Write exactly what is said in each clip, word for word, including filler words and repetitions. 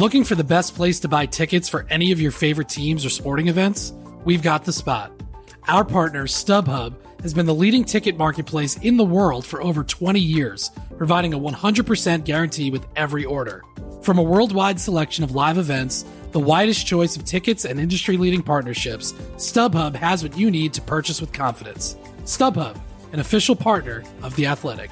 Looking for the best place to buy tickets for any of your favorite teams or sporting events? We've got the spot. Our partner, StubHub, has been the leading ticket marketplace in the world for over twenty years, providing a one hundred percent guarantee with every order. From a worldwide selection of live events, the widest choice of tickets and industry-leading partnerships, StubHub has what you need to purchase with confidence. StubHub, an official partner of The Athletic.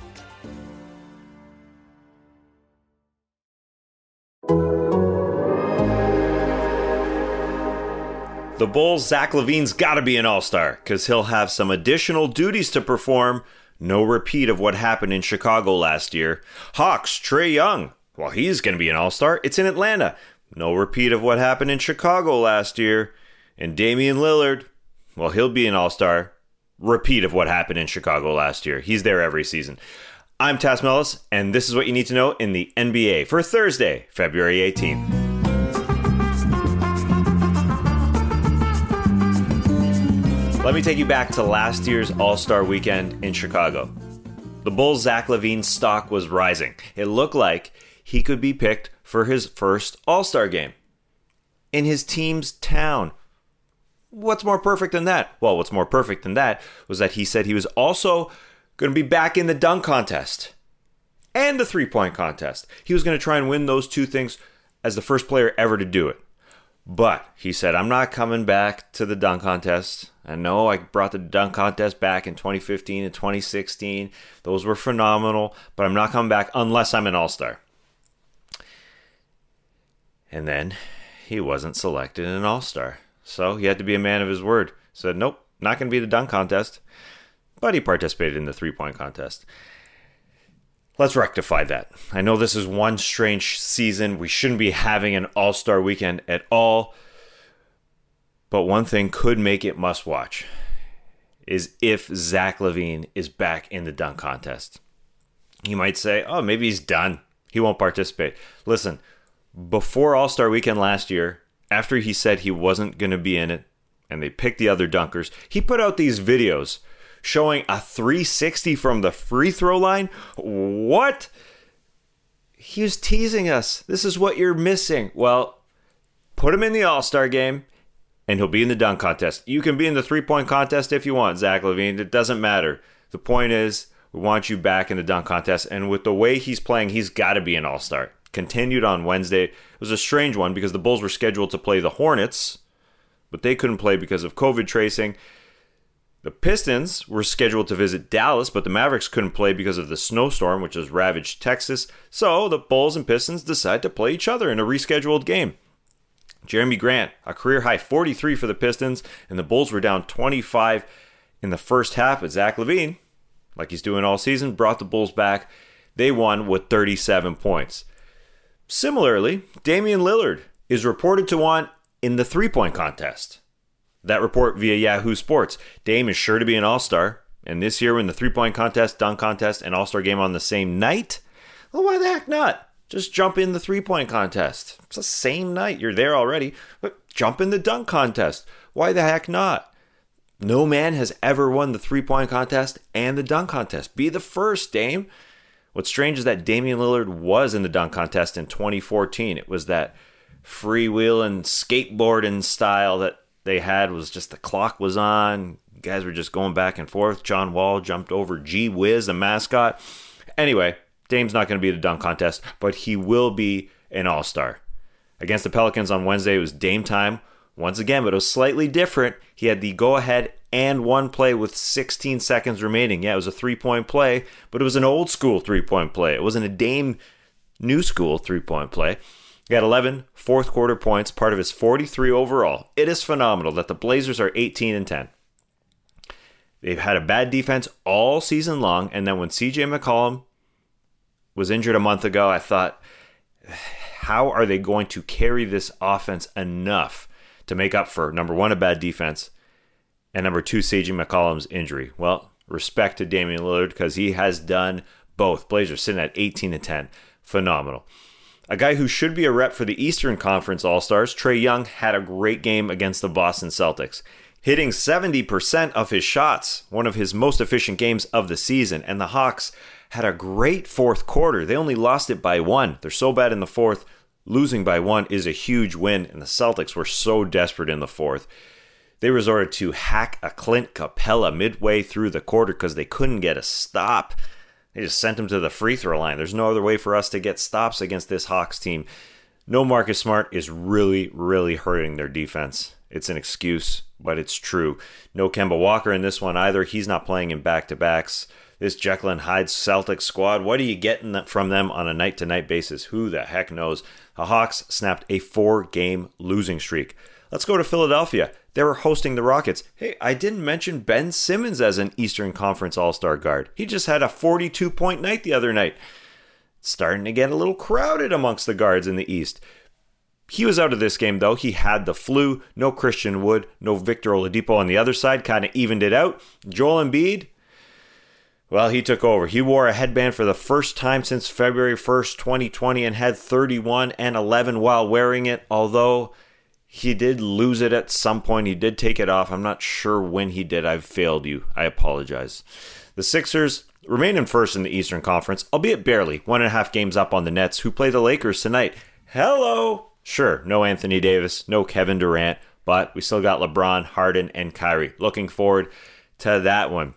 The Bulls' Zach LaVine's got to be an all-star because he'll have some additional duties to perform. No repeat of what happened in Chicago last year. Hawks, Trae Young. Well, he's going to be an all-star. It's in Atlanta. No repeat of what happened in Chicago last year. And Damian Lillard, well, he'll be an all-star. Repeat of what happened in Chicago last year. He's there every season. I'm Tas Melas, and this is what you need to know in the N B A for Thursday, February eighteenth. Let me take you back to last year's All-Star Weekend in Chicago. The Bulls' Zach LaVine's stock was rising. It looked like he could be picked for his first All-Star game in his team's town. What's more perfect than that? Well, what's more perfect than that was that he said he was also going to be back in the dunk contest and the three-point contest. He was going to try and win those two things as the first player ever to do it. But he said, I'm not coming back to the dunk contest. I know I brought the dunk contest back in twenty fifteen and twenty sixteen. Those were phenomenal, but I'm not coming back unless I'm an all-star. And then he wasn't selected an all-star. So he had to be a man of his word. Said, nope, not going to be the dunk contest. But he participated in the three-point contest. Let's rectify that. I know this is one strange season. We shouldn't be having an all-star weekend at all. But one thing could make it must-watch is if Zach LaVine is back in the dunk contest. You might say, oh, maybe he's done. He won't participate. Listen, before All-Star Weekend last year, after he said he wasn't going to be in it, and they picked the other dunkers, he put out these videos showing a three sixty from the free throw line. What? He was teasing us. This is what you're missing. Well, put him in the All-Star game, and he'll be in the dunk contest. You can be in the three-point contest if you want, Zach LaVine. It doesn't matter. The point is, we want you back in the dunk contest. And with the way he's playing, he's got to be an all-star. Continued on Wednesday. It was a strange one because the Bulls were scheduled to play the Hornets, but they couldn't play because of COVID tracing. The Pistons were scheduled to visit Dallas, but the Mavericks couldn't play because of the snowstorm, which has ravaged Texas. So the Bulls and Pistons decided to play each other in a rescheduled game. Jeremy Grant, a career-high forty-three for the Pistons, and the Bulls were down twenty-five in the first half, but Zach LaVine, like he's doing all season, brought the Bulls back. They won with thirty-seven points. Similarly, Damian Lillard is reported to want in the three-point contest. That report via Yahoo Sports. Dame is sure to be an all-star, and this year when the three-point contest, dunk contest, and all-star game on the same night, well, why the heck not? Just jump in the three-point contest. It's the same night. You're there already. But jump in the dunk contest. Why the heck not? No man has ever won the three-point contest and the dunk contest. Be the first, Dame. What's strange is that Damian Lillard was in the dunk contest in twenty fourteen. It was that freewheeling, skateboarding style that they had. Was just the clock was on. Guys were just going back and forth. John Wall jumped over G Wiz, the mascot. Anyway, Dame's not going to be in the dunk contest, but he will be an all-star. Against the Pelicans on Wednesday, it was Dame time once again, but it was slightly different. He had the go-ahead and one play with sixteen seconds remaining. Yeah, it was a three-point play, but it was an old-school three-point play. It wasn't a Dame new-school three-point play. He had eleven fourth-quarter points, part of his forty-three overall. It is phenomenal that the Blazers are eighteen and ten. They've had a bad defense all season long, and then when C J McCollum was injured a month ago, I thought, how are they going to carry this offense enough to make up for, number one, a bad defense, and number two, C J McCollum's injury? Well, respect to Damian Lillard because he has done both. Blazers sitting at eighteen and ten. Phenomenal. A guy who should be a rep for the Eastern Conference All-Stars, Trae Young, had a great game against the Boston Celtics, hitting seventy percent of his shots, one of his most efficient games of the season. And the Hawks had a great fourth quarter. They only lost it by one. They're so bad in the fourth, Losing by one is a huge win, and the Celtics were so desperate in the fourth. They resorted to hack a Clint Capella midway through the quarter because they couldn't get a stop. They just sent him to the free throw line. There's no other way for us to get stops against this Hawks team. No Marcus Smart is really, really hurting their defense. It's an excuse, but it's true. No Kemba Walker in this one either. He's not playing in back-to-backs. This Jekyll and Hyde Celtics squad, what are you getting from them on a night-to-night basis? Who the heck knows? The Hawks snapped a four-game losing streak. Let's go to Philadelphia. They were hosting the Rockets. Hey, I didn't mention Ben Simmons as an Eastern Conference All-Star guard. He just had a forty-two point night the other night. It's starting to get a little crowded amongst the guards in the East. He was out of this game, though. He had the flu. No Christian Wood. No Victor Oladipo on the other side. Kind of evened it out. Joel Embiid, well, he took over. He wore a headband for the first time since February first, twenty twenty, and had thirty-one and eleven while wearing it, although he did lose it at some point. He did take it off. I'm not sure when he did. I've failed you. I apologize. The Sixers remain in first in the Eastern Conference, albeit barely. One and a half games up on the Nets, who play the Lakers tonight. Hello! Sure, no Anthony Davis, no Kevin Durant, but we still got LeBron, Harden, and Kyrie. Looking forward to that one.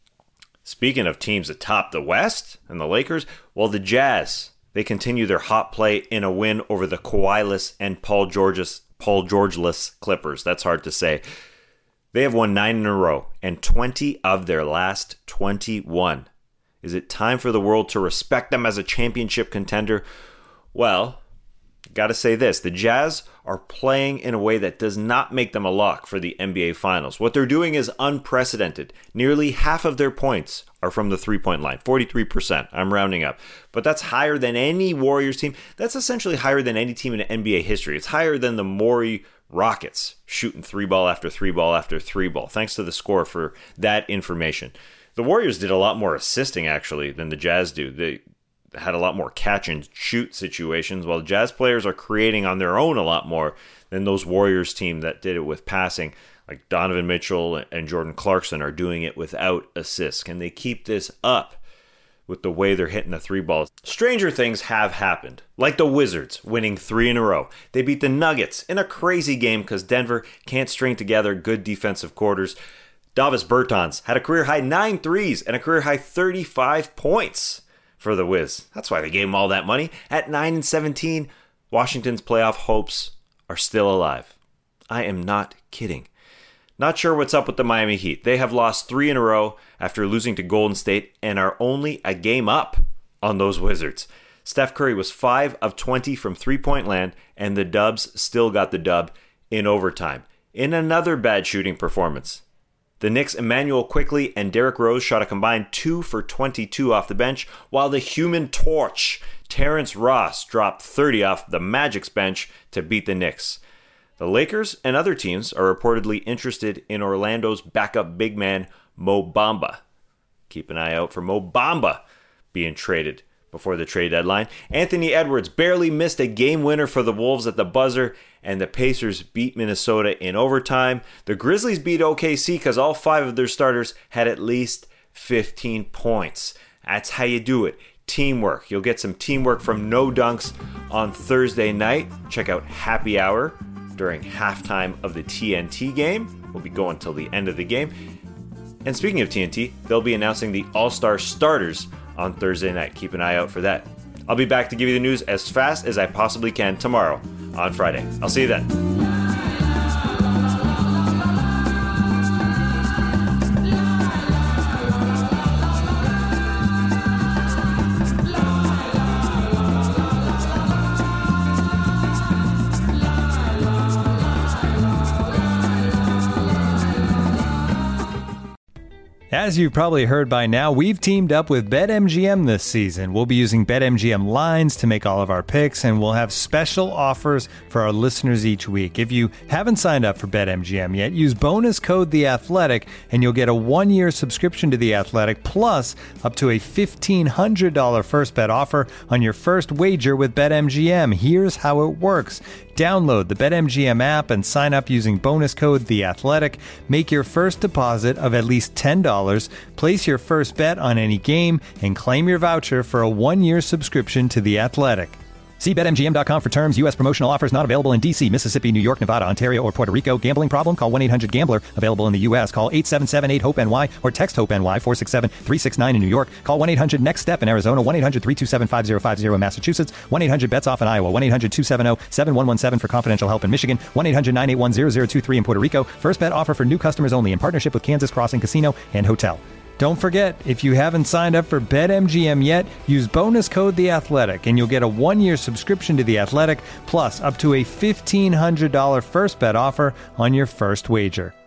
Speaking of teams atop the West and the Lakers, well, the Jazz, they continue their hot play in a win over the Kawhi-less and Paul George's Paul George-less Clippers. That's hard to say. They have won nine in a row and twenty of their last twenty-one. Is it time for the world to respect them as a championship contender? Well, gotta say this. The Jazz are playing in a way that does not make them a lock for the N B A Finals. What they're doing is unprecedented. Nearly half of their points are from the three-point line. forty-three percent. I'm rounding up. But that's higher than any Warriors team. That's essentially higher than any team in N B A history. It's higher than the Morey Rockets shooting three ball after three ball after three ball. Thanks to the score for that information. The Warriors did a lot more assisting, actually, than the Jazz do. They had a lot more catch and shoot situations, while Jazz players are creating on their own a lot more than those Warriors team that did it with passing. Like Donovan Mitchell and Jordan Clarkson are doing it without assists. Can they keep this up with the way they're hitting the three balls? Stranger things have happened, like the Wizards winning three in a row. They beat the Nuggets in a crazy game because Denver can't string together good defensive quarters. Davis Bertans had a career-high nine threes and a career-high thirty-five points for the Wiz. That's why they gave him all that money. At nine and seventeen, Washington's playoff hopes are still alive. I am not kidding. Not sure what's up with the Miami Heat. They have lost three in a row after losing to Golden State and are only a game up on those Wizards. Steph Curry was five of twenty from three-point land, and the Dubs still got the dub in overtime. In another bad shooting performance, the Knicks' Emmanuel Quickley and Derrick Rose shot a combined two for twenty-two off the bench, while the Human Torch, Terrence Ross, dropped thirty off the Magic's bench to beat the Knicks. The Lakers and other teams are reportedly interested in Orlando's backup big man, Mo Bamba. Keep an eye out for Mo Bamba being traded before the trade deadline. Anthony Edwards barely missed a game winner for the Wolves at the buzzer, and the Pacers beat Minnesota in overtime. The Grizzlies beat O K C because all five of their starters had at least fifteen points. That's how you do it. Teamwork. You'll get some teamwork from No Dunks on Thursday night. Check out Happy Hour during halftime of the T N T game. We'll be going till the end of the game. And speaking of T N T, they'll be announcing the All-Star starters on Thursday night. Keep an eye out for that. I'll be back to give you the news as fast as I possibly can tomorrow on Friday. I'll see you then. As you've probably heard by now, we've teamed up with BetMGM this season. We'll be using BetMGM lines to make all of our picks, and we'll have special offers for our listeners each week. If you haven't signed up for BetMGM yet, use bonus code The Athletic, and you'll get a one-year subscription to The Athletic, plus up to a fifteen hundred dollars first bet offer on your first wager with BetMGM. Here's how it works. Download the BetMGM app and sign up using bonus code The Athletic. Make your first deposit of at least ten dollars, place your first bet on any game, and claim your voucher for a one-year subscription to The Athletic. See Bet M G M dot com for terms. U S promotional offers not available in D C, Mississippi, New York, Nevada, Ontario, or Puerto Rico. Gambling problem? Call one eight hundred gambler. Available in the U S. Call eight seven seven eight hope N Y or text HOPE-NY four six seven three six nine in New York. Call one eight hundred next step in Arizona. one eight hundred three two seven five zero five zero in Massachusetts. one eight hundred bets off in Iowa. one eight hundred two seven zero seven one one seven for confidential help in Michigan. one eight hundred nine eight one zero zero two three in Puerto Rico. First bet offer for new customers only in partnership with Kansas Crossing Casino and Hotel. Don't forget, if you haven't signed up for BetMGM yet, use bonus code The Athletic, and you'll get a one-year subscription to The Athletic, plus up to a fifteen hundred dollars first bet offer on your first wager.